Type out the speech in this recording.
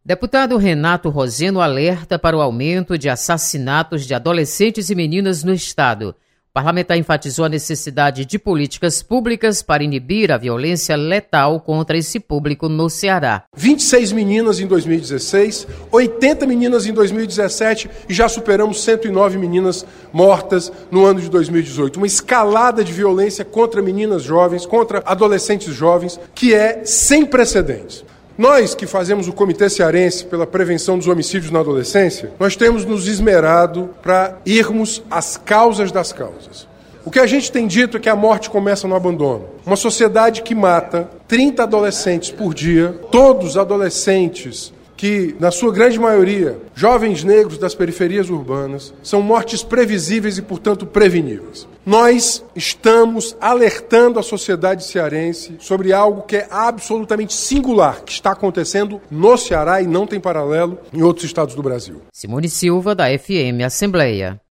Deputado Renato Roseno alerta para o aumento de assassinatos de adolescentes e meninas no estado. O parlamentar enfatizou a necessidade de políticas públicas para inibir a violência letal contra esse público no Ceará. 26 meninas em 2016, 80 meninas em 2017 e já superamos 109 meninas mortas no ano de 2018. Uma escalada de violência contra meninas jovens, contra adolescentes jovens, que é sem precedentes. Nós que fazemos o Comitê Cearense pela Prevenção dos Homicídios na Adolescência, nós temos nos esmerado para irmos às causas das causas. O que a gente tem dito é que a morte começa no abandono. Uma sociedade que mata 30 adolescentes por dia, todos adolescentes que, na sua grande maioria, jovens negros das periferias urbanas, são mortes previsíveis e, portanto, preveníveis. Nós estamos alertando a sociedade cearense sobre algo que é absolutamente singular, que está acontecendo no Ceará e não tem paralelo em outros estados do Brasil. Simone Silva, da FM Assembleia.